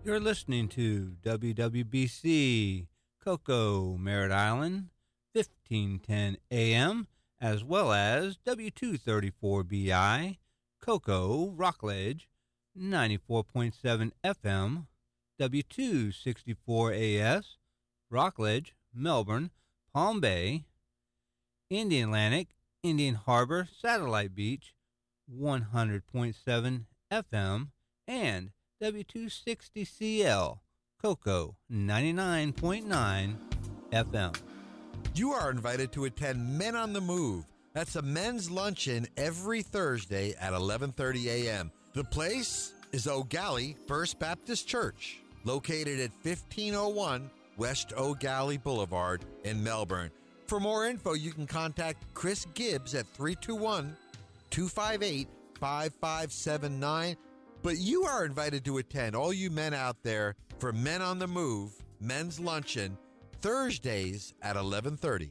You're listening to WWBC Cocoa, Merritt Island, 1510 AM, as well as W234BI Cocoa, Rockledge, 94.7 FM, W264AS, Rockledge, Melbourne, Palm Bay, Indian Atlantic, Indian Harbor, Satellite Beach, 100.7 FM, and W260CL, Cocoa, 99.9 FM. You are invited to attend Men on the Move. That's a men's luncheon every Thursday at 11:30 a.m. The place is O'Galley First Baptist Church, located at 1501 West O'Galley Boulevard in Melbourne. For more info, you can contact Chris Gibbs at 321-258-5579. But you are invited to attend, all you men out there, for Men on the Move, men's luncheon, Thursdays at 11:30.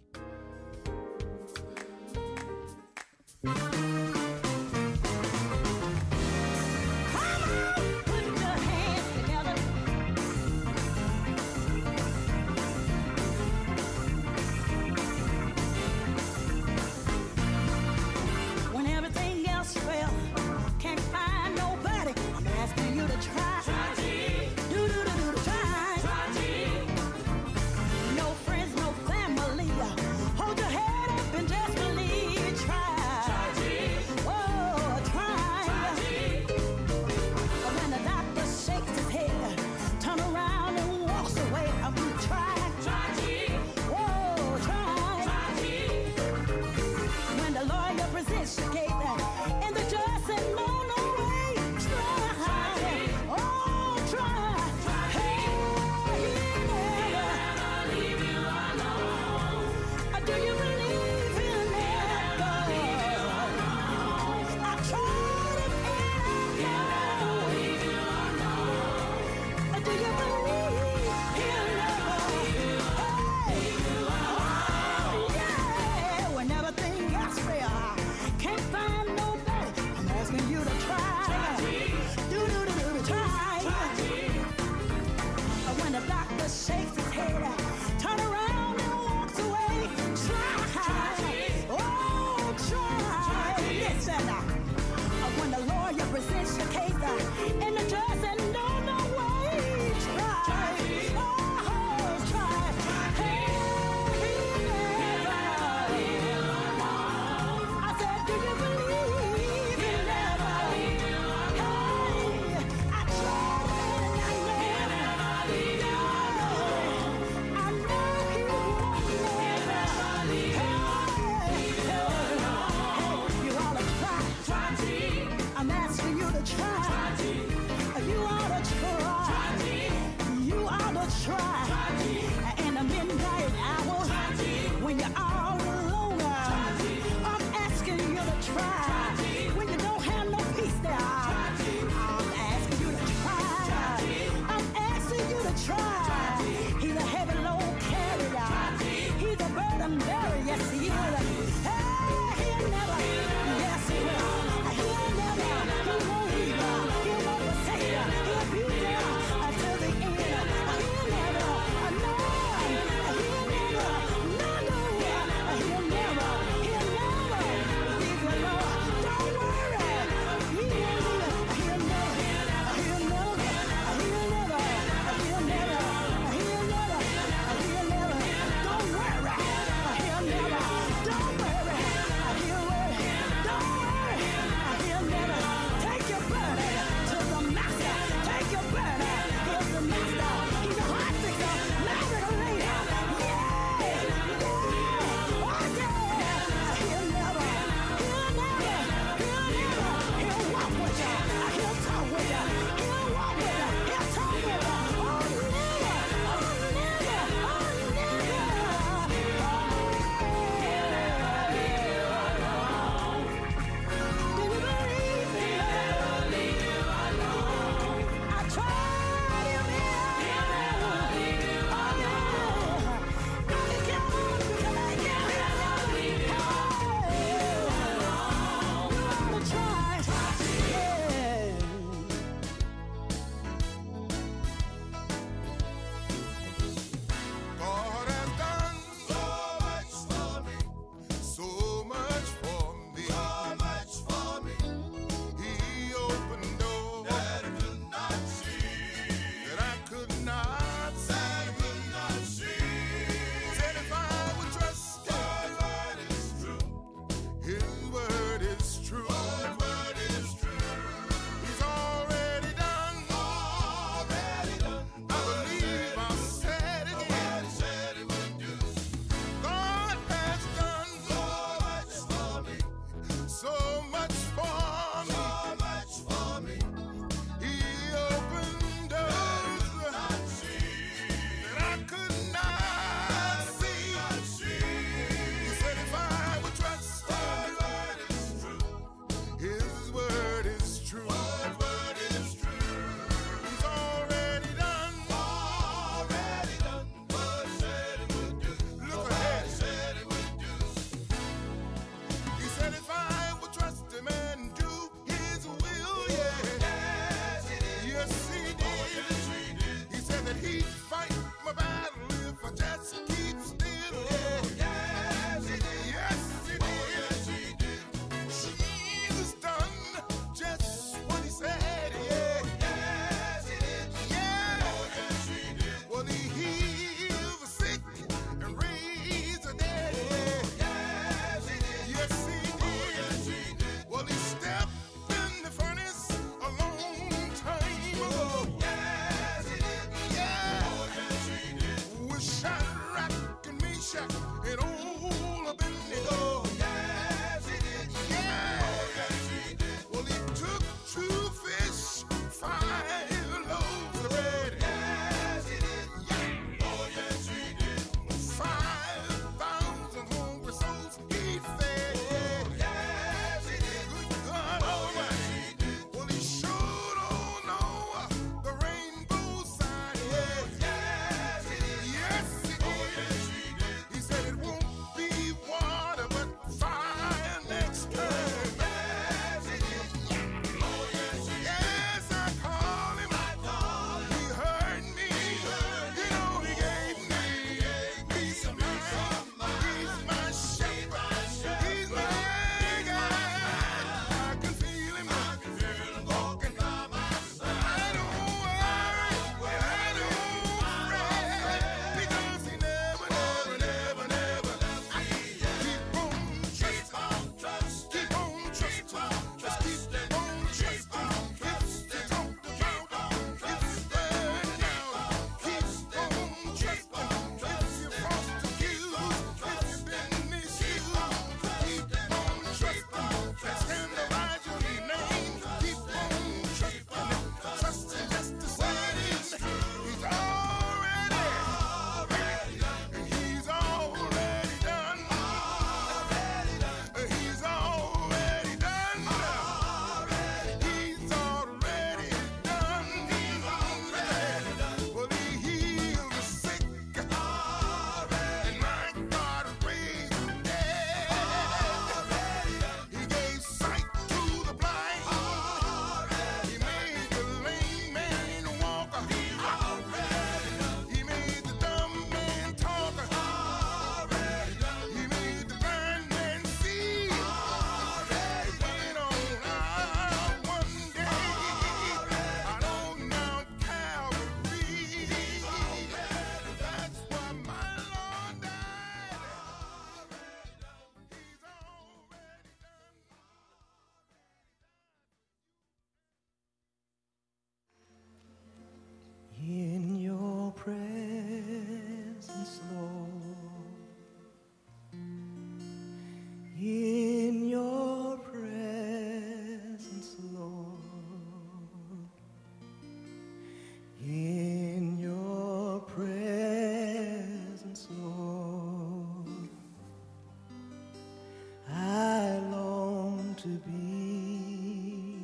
to be.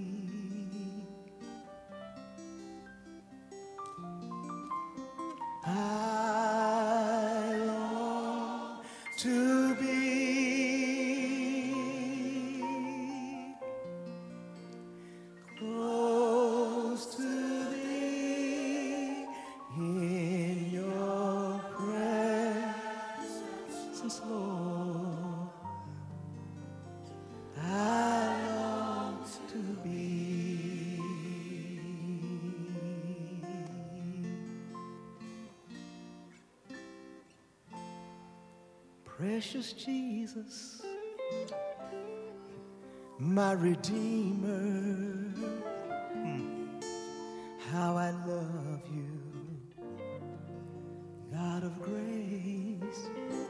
I long to be close to thee in your presence, Lord. I long to be. Precious Jesus, my Redeemer, how I love you, God of grace,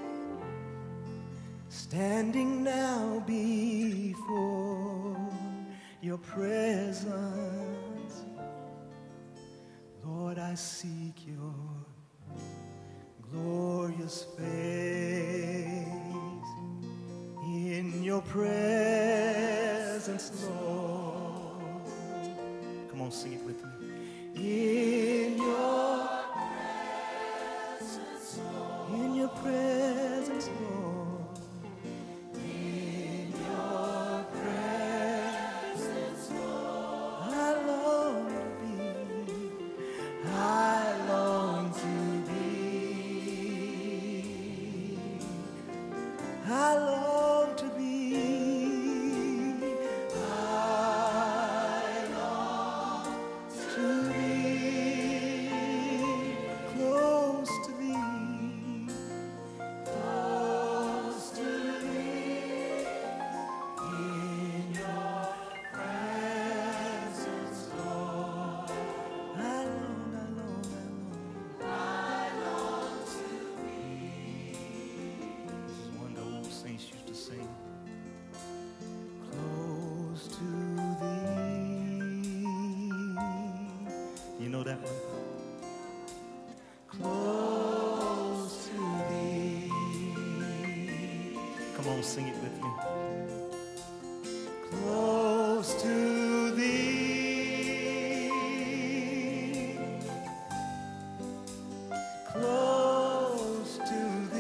standing now before your presence. Lord, I seek your glorious face. In your presence, Lord. Come on, sing it with me. In your presence, Lord. In your presence, Lord. In your presence, Lord. I long to be. I long to be. I long to be. I long to be close to thee, close to thee in your presence, Lord. I long, I long, I long to be. This is one the old saints used to sing. Close to thee. You know that one? Close to thee. Come on, sing it with me. Close to thee. Close to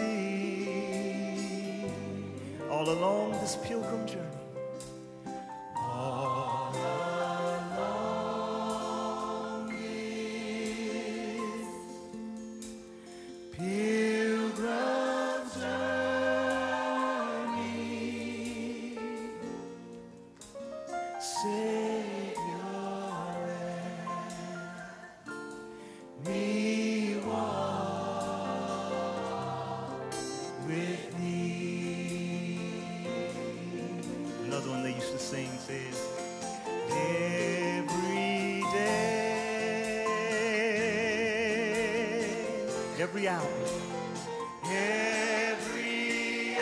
thee. All along this pilgrim journey. All along this pilgrim journey, Savior, let me walk with thee. Another one they used to sing says, every day, every hour, every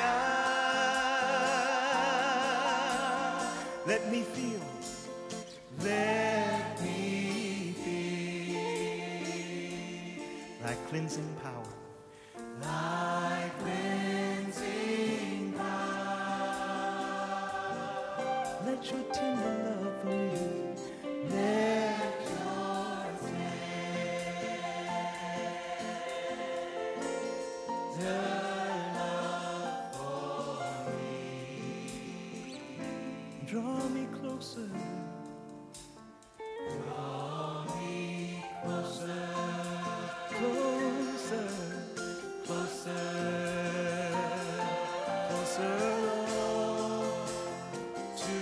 hour, let me feel, let me feel thy cleansing power, thy cleansing power. Let your tender love from you, let your tender love for me draw me closer, draw me closer, closer, closer, closer, Lord, to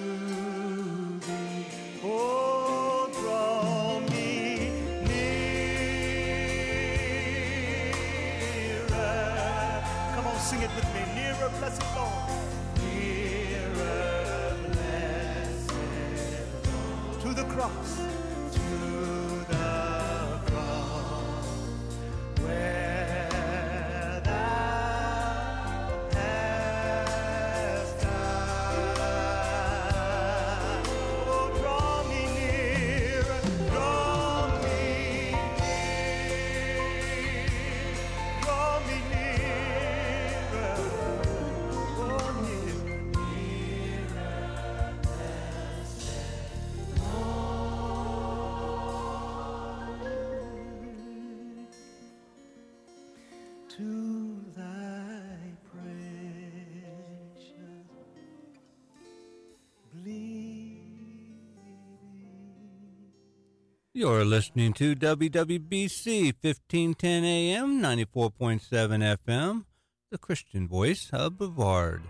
thee. Oh, draw me nearer. Come on, sing it with me. Nearer, blessed Lord. Nearer, blessed Lord. To the cross. To the cross. Where thou hast died. Oh, draw me nearer, draw me near, draw me nearer, oh, nearer, nearer. to thy precious bleeding. You're listening to WWBC 1510 AM, 94.7 FM, the Christian voice of Brevard.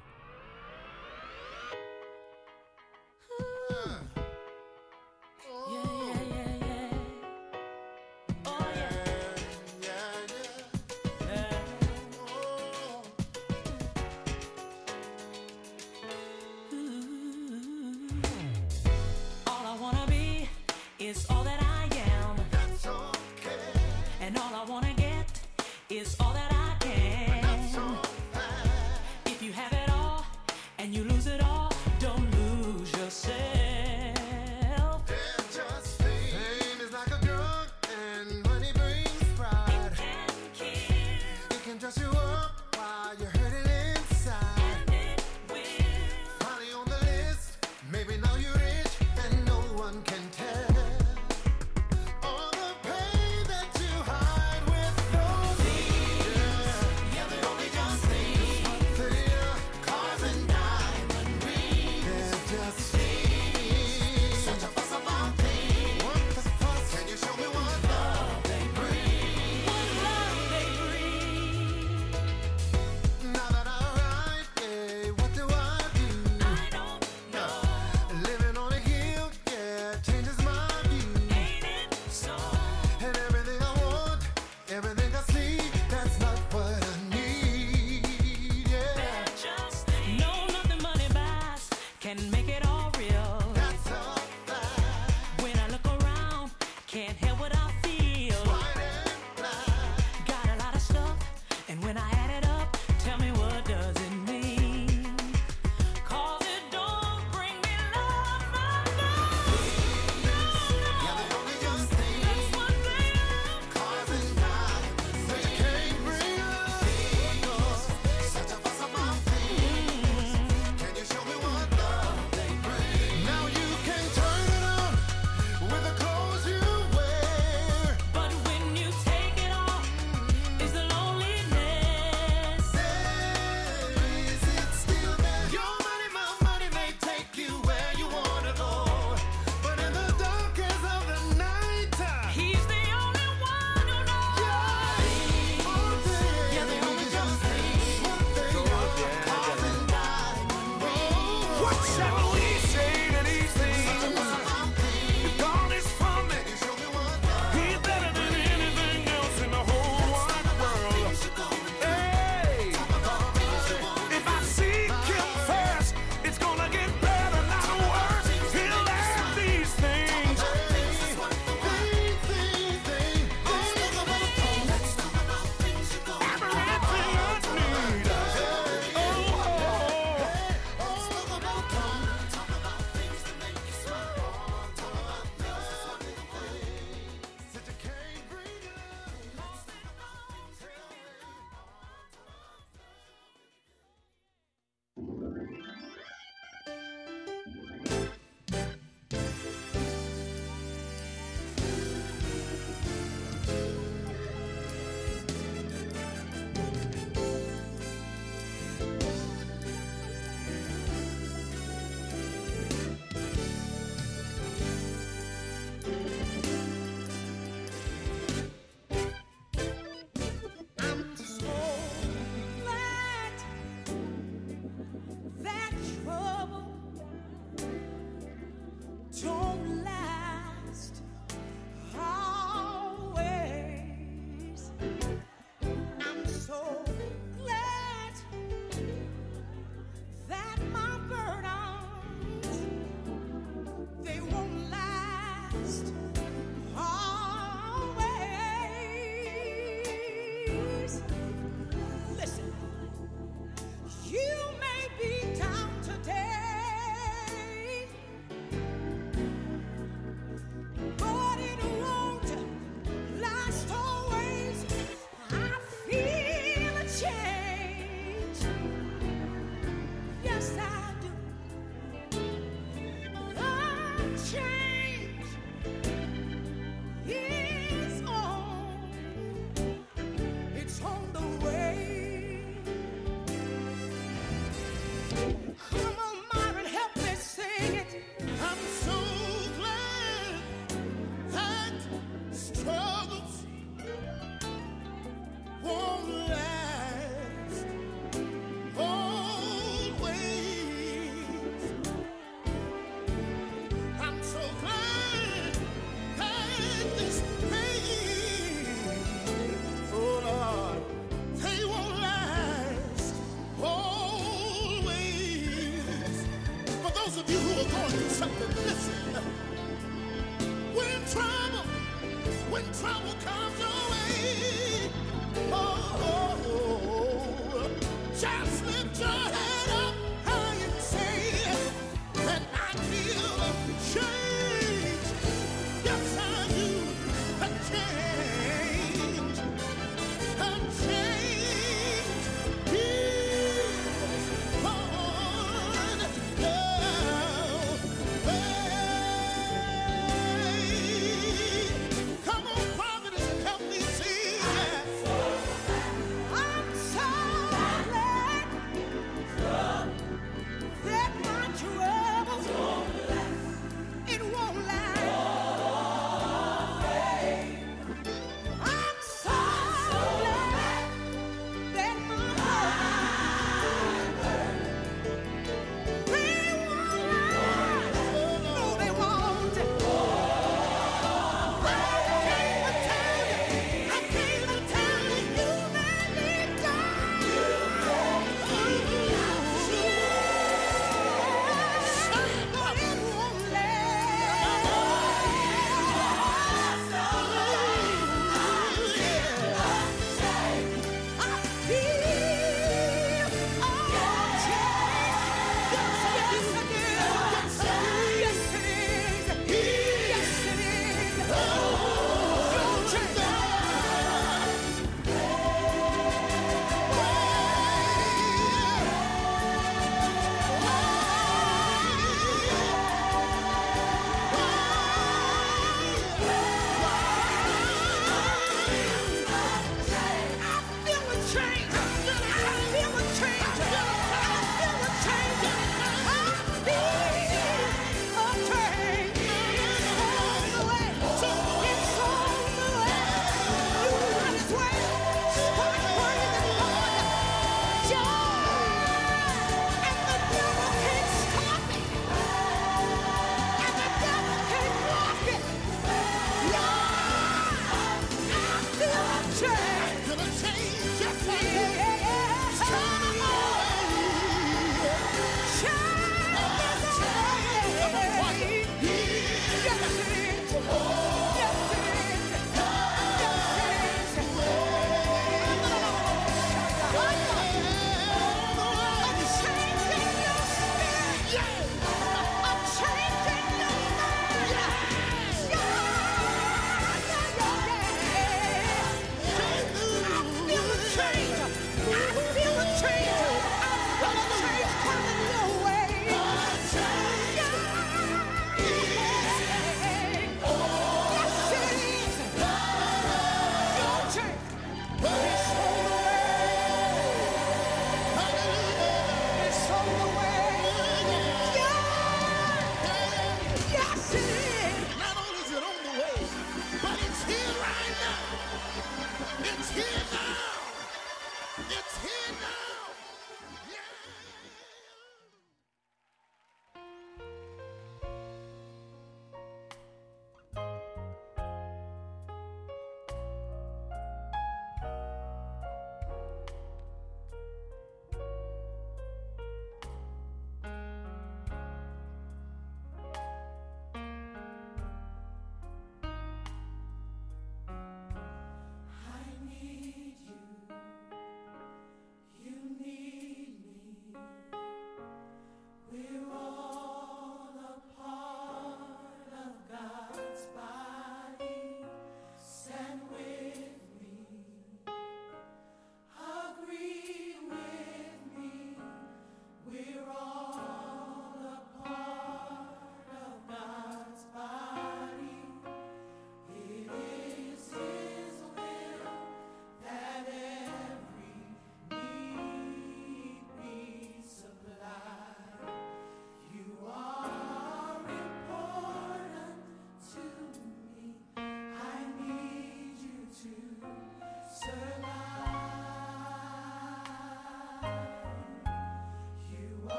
Is all that I am. That's okay. And all I wanna get is all that I can. That's so bad. If you have it all and you lose it all, don't lose yourself. There's just fame is like a drug, and money brings pride. It can kill. It can dress you up while you're hurting inside. And it will. Finally on the list, maybe now you're rich and no one can tell. Now you can turn it on with the clothes you wear.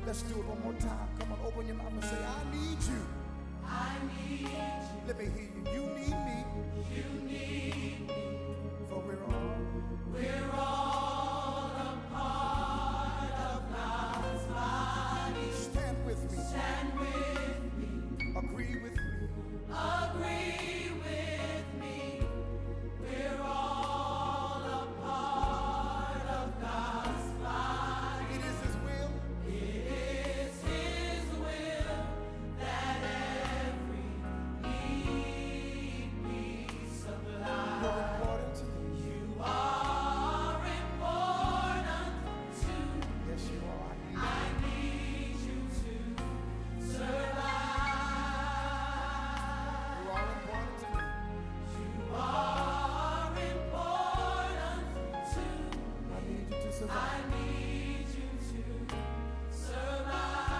Let's do it one more time. Come on, open your mouth and say, I need you. I need you. Let me hear you. You need me. You need me. For we're all a part of God's body. stand with me. Stand with me. Agree with me. Agree with me. We're all a part of God's body. It is His will. It is His will that every need be supplied. You're important to me. You are important to me. Yes, you are. I need you to survive. You are important to me. You are important to me. I need you to I survive. need you to survive.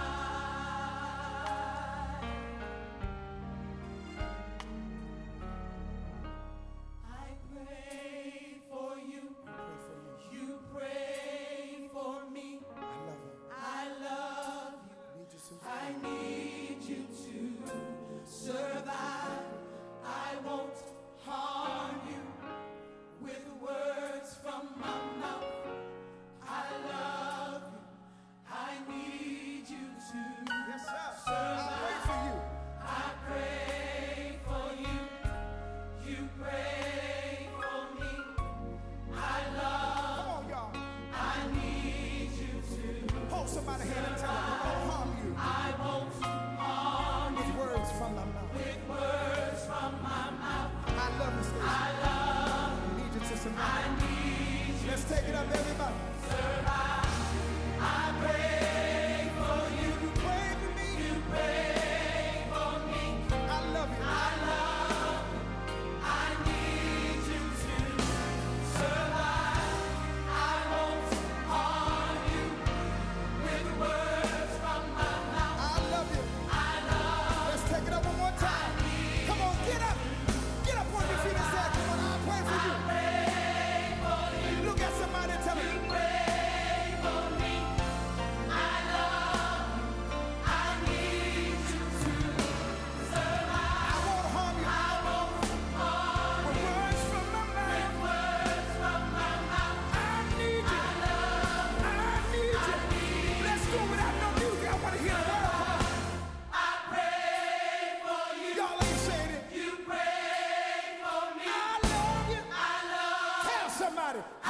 I pray for you. Pray for me. You pray for me. I love you. I love you. Need you to I survive. need you to survive. I won't harm you with words from my mouth. I love you. I need you to Yes, sir. I survive. pray for you. I pray for you. You pray for me. I love. Come on, y'all. I need you to. Hold somebody's hand and tell them I won't harm you I won't harm with you words from my mouth. with words from my mouth. I love you, Stacey. I love. Need you to I survive. need you Let's take it up, everybody. to survive. I pray for you. You pray for me. You pray for me. I love you. I love. I need you to survive. I won't harm you with words from my mouth. I love you. I love. Let's take it up one more time. Come on, get up. Get up on your feet and say, come on, I'll pray for you. Look at somebody and tell them, Pray for me. I love. I need you to survive. I won't harm you. I won't harm With words from my mouth. words from my mouth. I need you. I need you. Let's do it without no music. I want to hear the word. Come on. I pray for you. Y'all ain't saying it. You pray for me. I love you. I love. Tell somebody.